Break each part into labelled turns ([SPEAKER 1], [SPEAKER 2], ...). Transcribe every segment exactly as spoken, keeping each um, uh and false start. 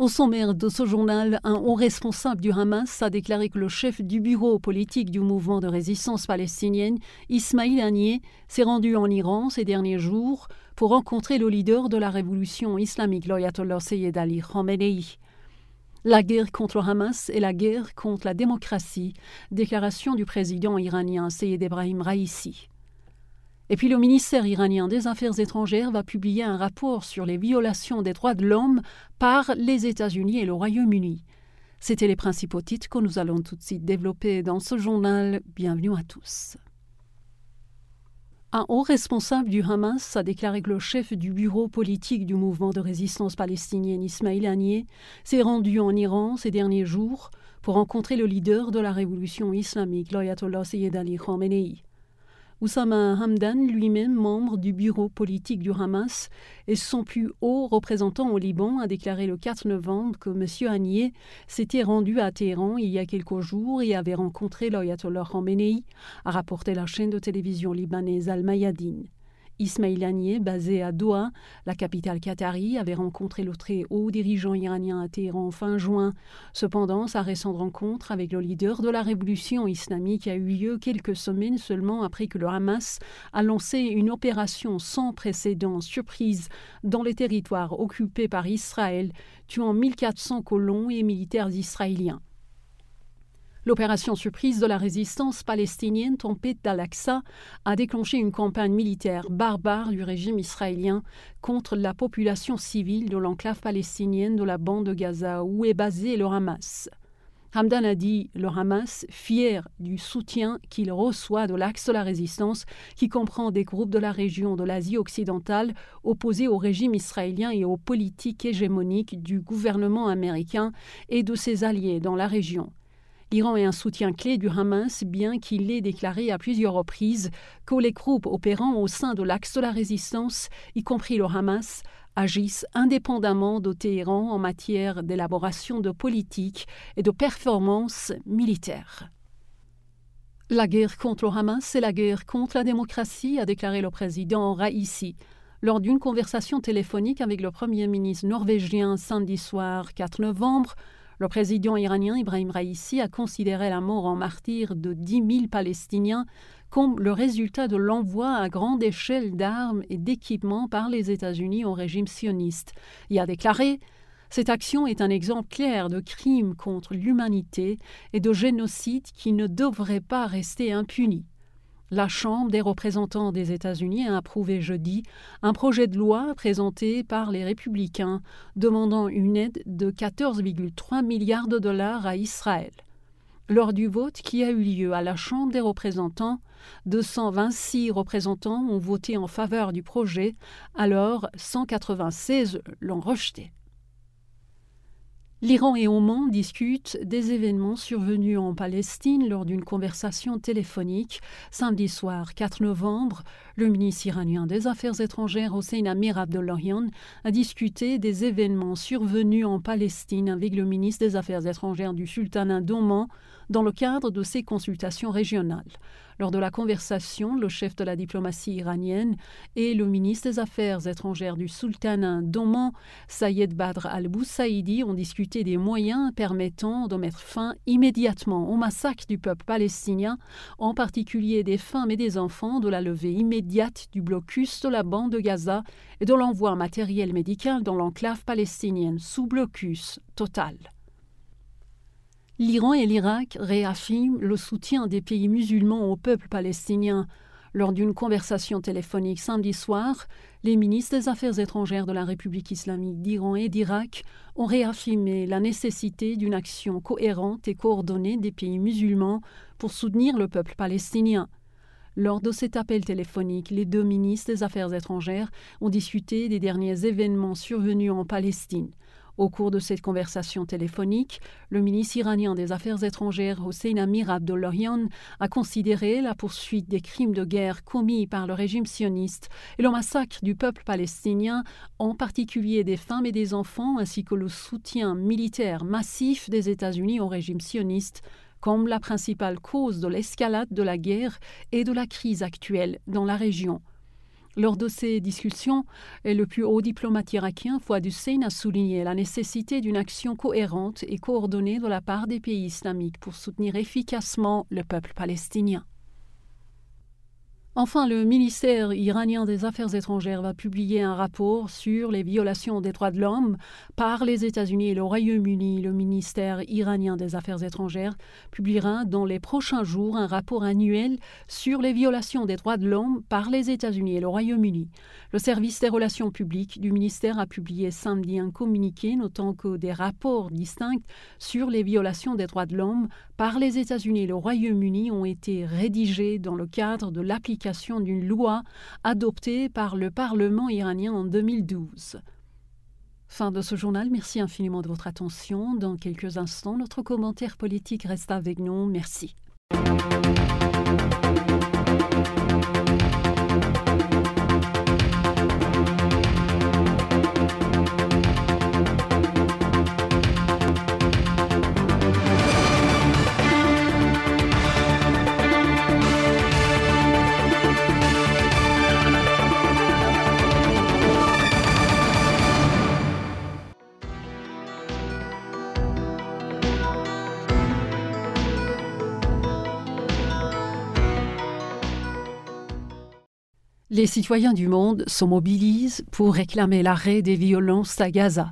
[SPEAKER 1] Au sommaire de ce journal, un haut responsable du Hamas a déclaré que le chef du bureau politique du mouvement de résistance palestinienne, Ismail Haniyeh, s'est rendu en Iran ces derniers jours pour rencontrer le leader de la révolution islamique, l'ayatollah Sayyed Ali Khamenei. La guerre contre le Hamas est la guerre contre la démocratie, déclaration du président iranien Sayyed Ebrahim Raïssi. Et puis le ministère iranien des Affaires étrangères va publier un rapport sur les violations des droits de l'homme par les États-Unis et le Royaume-Uni. C'étaient les principaux titres que nous allons tout de suite développer dans ce journal. Bienvenue à tous. Un haut responsable du Hamas a déclaré que le chef du bureau politique du mouvement de résistance palestinienne, Ismail Haniyeh, s'est rendu en Iran ces derniers jours pour rencontrer le leader de la révolution islamique, l'ayatollah Sayyed Ali Khamenei. Oussama Hamdan, lui-même membre du bureau politique du Hamas et son plus haut représentant au Liban, a déclaré le quatre novembre que M. Haniyeh s'était rendu à Téhéran il y a quelques jours et avait rencontré l'ayatollah Khamenei, a rapporté la chaîne de télévision libanaise Al-Mayadin. Ismail Haniyeh, basé à Doha, la capitale qatari, avait rencontré le très haut dirigeant iranien à Téhéran fin juin. Cependant, sa récente rencontre avec le leader de la révolution islamique a eu lieu quelques semaines seulement après que le Hamas a lancé une opération sans précédent surprise dans les territoires occupés par Israël, tuant mille quatre cents colons et militaires israéliens. L'opération surprise de la résistance palestinienne Tempête d'Al-Aqsa a déclenché une campagne militaire barbare du régime israélien contre la population civile de l'enclave palestinienne de la bande de Gaza où est basé le Hamas. Hamdan a dit le Hamas, fier du soutien qu'il reçoit de l'axe de la résistance qui comprend des groupes de la région de l'Asie occidentale opposés au régime israélien et aux politiques hégémoniques du gouvernement américain et de ses alliés dans la région. L'Iran est un soutien clé du Hamas, bien qu'il ait déclaré à plusieurs reprises que les groupes opérant au sein de l'axe de la résistance, y compris le Hamas, agissent indépendamment de Téhéran en matière d'élaboration de politique et de performance militaire. La guerre contre le Hamas, c'est la guerre contre la démocratie, a déclaré le président Raïssi. Lors d'une conversation téléphonique avec le premier ministre norvégien samedi soir quatre novembre, le président iranien Ebrahim Raïssi a considéré la mort en martyr de dix mille Palestiniens comme le résultat de l'envoi à grande échelle d'armes et d'équipements par les États-Unis au régime sioniste. Il a déclaré « Cette action est un exemple clair de crime contre l'humanité et de génocide qui ne devrait pas rester impuni. » La Chambre des représentants des États-Unis a approuvé jeudi un projet de loi présenté par les républicains demandant une aide de quatorze virgule trois milliards de dollars à Israël. Lors du vote qui a eu lieu à la Chambre des représentants, deux cent vingt-six représentants ont voté en faveur du projet, alors cent quatre-vingt-seize l'ont rejeté. L'Iran et Oman discutent des événements survenus en Palestine lors d'une conversation téléphonique. Samedi soir quatre novembre, le ministre iranien des Affaires étrangères Hossein Amir-Abdollahian a discuté des événements survenus en Palestine avec le ministre des Affaires étrangères du sultanat d'Oman dans le cadre de ses consultations régionales. Lors de la conversation, le chef de la diplomatie iranienne et le ministre des Affaires étrangères du sultanat d'Oman, Sayed Badr al-Boussaïdi, ont discuté des moyens permettant de mettre fin immédiatement au massacre du peuple palestinien, en particulier des femmes et des enfants, de la levée immédiate du blocus de la bande de Gaza et de l'envoi matériel médical dans l'enclave palestinienne sous blocus total. L'Iran et l'Irak réaffirment le soutien des pays musulmans au peuple palestinien. Lors d'une conversation téléphonique samedi soir, les ministres des Affaires étrangères de la République islamique d'Iran et d'Irak ont réaffirmé la nécessité d'une action cohérente et coordonnée des pays musulmans pour soutenir le peuple palestinien. Lors de cet appel téléphonique, les deux ministres des Affaires étrangères ont discuté des derniers événements survenus en Palestine. Au cours de cette conversation téléphonique, le ministre iranien des Affaires étrangères Hossein Amir-Abdollahian a considéré la poursuite des crimes de guerre commis par le régime sioniste et le massacre du peuple palestinien, en particulier des femmes et des enfants, ainsi que le soutien militaire massif des États-Unis au régime sioniste, comme la principale cause de l'escalade de la guerre et de la crise actuelle dans la région. Lors de ces discussions, le plus haut diplomate irakien, Fouad Hussein, a souligné la nécessité d'une action cohérente et coordonnée de la part des pays islamiques pour soutenir efficacement le peuple palestinien. Enfin, le ministère iranien des Affaires étrangères va publier un rapport sur les violations des droits de l'homme par les États-Unis et le Royaume-Uni. Le ministère iranien des Affaires étrangères publiera dans les prochains jours un rapport annuel sur les violations des droits de l'homme par les États-Unis et le Royaume-Uni. Le service des relations publiques du ministère a publié samedi un communiqué notant que des rapports distincts sur les violations des droits de l'homme par les États-Unis et le Royaume-Uni ont été rédigés dans le cadre de l'application d'une loi adoptée par le Parlement iranien en deux mille douze. Fin de ce journal, merci infiniment de votre attention. Dans quelques instants, notre commentaire politique reste avec nous. Merci. Les citoyens du monde se mobilisent pour réclamer l'arrêt des violences à Gaza.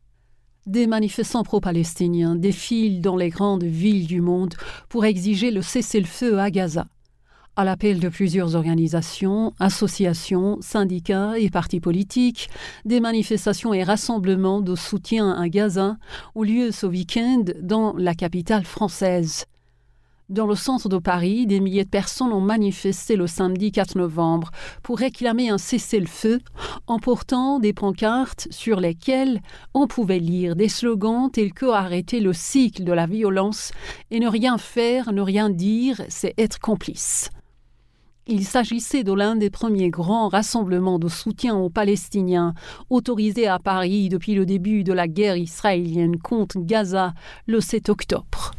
[SPEAKER 1] Des manifestants pro-palestiniens défilent dans les grandes villes du monde pour exiger le cessez-le-feu à Gaza. À l'appel de plusieurs organisations, associations, syndicats et partis politiques, des manifestations et rassemblements de soutien à Gaza ont lieu ce week-end dans la capitale française. Dans le centre de Paris, des milliers de personnes ont manifesté le samedi quatre novembre pour réclamer un cessez-le-feu en portant des pancartes sur lesquelles on pouvait lire des slogans tels que « Arrêter le cycle de la violence » et « Ne rien faire, ne rien dire, c'est être complice ». Il s'agissait de l'un des premiers grands rassemblements de soutien aux Palestiniens autorisés à Paris depuis le début de la guerre israélienne contre Gaza le sept octobre.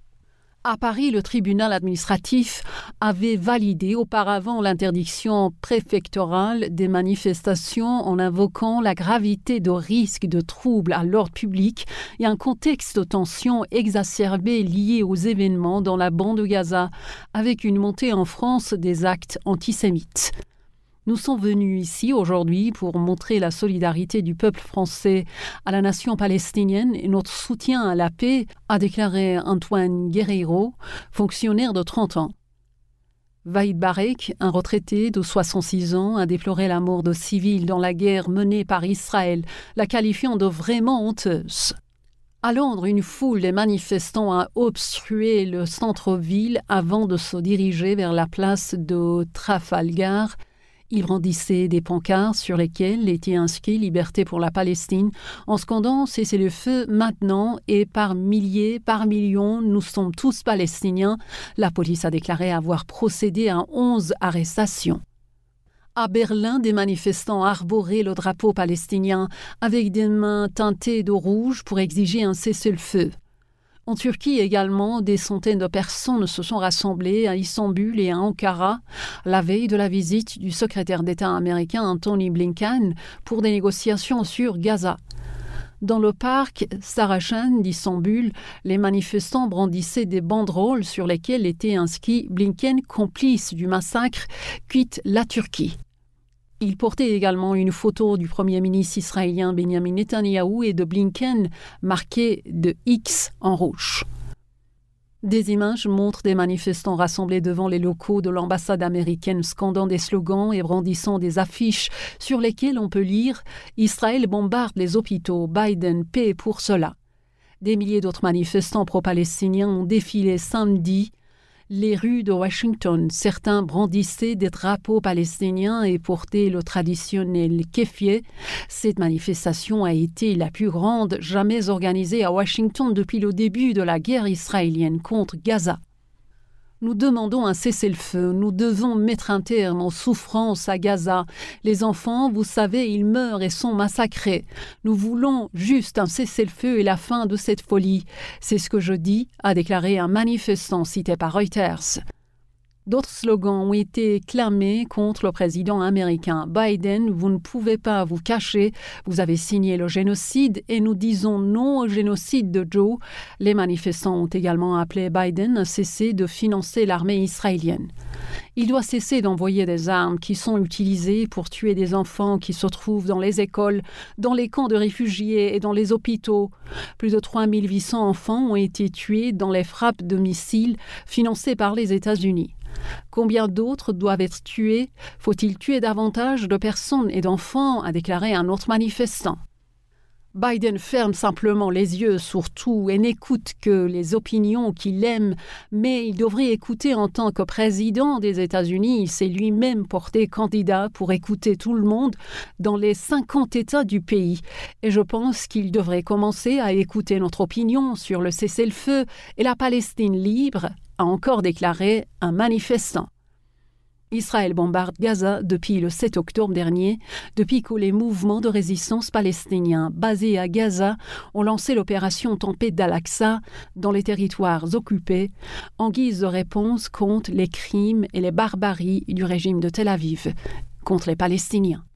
[SPEAKER 1] À Paris, le tribunal administratif avait validé auparavant l'interdiction préfectorale des manifestations en invoquant la gravité de risque de troubles à l'ordre public et un contexte de tension exacerbé lié aux événements dans la bande de Gaza, avec une montée en France des actes antisémites. Nous sommes venus ici aujourd'hui pour montrer la solidarité du peuple français à la nation palestinienne et notre soutien à la paix, a déclaré Antoine Guerreiro, fonctionnaire de trente ans. Vaïd Barek, un retraité de soixante-six ans, a déploré la mort de civils dans la guerre menée par Israël, la qualifiant de vraiment honteuse. À Londres, une foule de manifestants a obstrué le centre-ville avant de se diriger vers la place de Trafalgar. Ils brandissaient des pancartes sur lesquelles était inscrit « Liberté pour la Palestine » en scandant « Cessez-le-feu maintenant » et par milliers, par millions, nous sommes tous palestiniens. La police a déclaré avoir procédé à onze arrestations. À Berlin, des manifestants arboraient le drapeau palestinien avec des mains teintées de rouge pour exiger un cessez-le-feu. En Turquie également, des centaines de personnes se sont rassemblées à Istanbul et à Ankara la veille de la visite du secrétaire d'État américain Antony Blinken pour des négociations sur Gaza. Dans le parc Saraçhane d'Istanbul, les manifestants brandissaient des banderoles sur lesquelles était inscrit « Blinken complice du massacre, quitte la Turquie ». Il portait également une photo du Premier ministre israélien Benjamin Netanyahou et de Blinken marquée de X en rouge. Des images montrent des manifestants rassemblés devant les locaux de l'ambassade américaine scandant des slogans et brandissant des affiches sur lesquelles on peut lire « Israël bombarde les hôpitaux, Biden paie pour cela ». Des milliers d'autres manifestants pro-palestiniens ont défilé samedi les rues de Washington. Certains brandissaient des drapeaux palestiniens et portaient le traditionnel kéfié. Cette manifestation a été la plus grande jamais organisée à Washington depuis le début de la guerre israélienne contre Gaza. Nous demandons un cessez-le-feu. Nous devons mettre un terme aux souffrances à Gaza. Les enfants, vous savez, ils meurent et sont massacrés. Nous voulons juste un cessez-le-feu et la fin de cette folie. C'est ce que je dis, a déclaré un manifestant cité par Reuters. D'autres slogans ont été clamés contre le président américain. Biden, vous ne pouvez pas vous cacher, vous avez signé le génocide et nous disons non au génocide de Joe. Les manifestants ont également appelé Biden à cesser de financer l'armée israélienne. Il doit cesser d'envoyer des armes qui sont utilisées pour tuer des enfants qui se trouvent dans les écoles, dans les camps de réfugiés et dans les hôpitaux. Plus de trois mille huit cents enfants ont été tués dans les frappes de missiles financées par les États-Unis. Combien d'autres doivent être tués? Faut-il tuer davantage de personnes et d'enfants? A déclaré un autre manifestant. Biden ferme simplement les yeux sur tout et n'écoute que les opinions qu'il aime, mais il devrait écouter en tant que président des États-Unis. Il s'est lui-même porté candidat pour écouter tout le monde dans les cinquante États du pays. Et je pense qu'il devrait commencer à écouter notre opinion sur le cessez-le-feu et la Palestine libre, a encore déclaré un manifestant. Israël bombarde Gaza depuis le sept octobre dernier, depuis que les mouvements de résistance palestiniens basés à Gaza ont lancé l'opération Tempête d'Al-Aqsa dans les territoires occupés, en guise de réponse contre les crimes et les barbaries du régime de Tel Aviv contre les Palestiniens.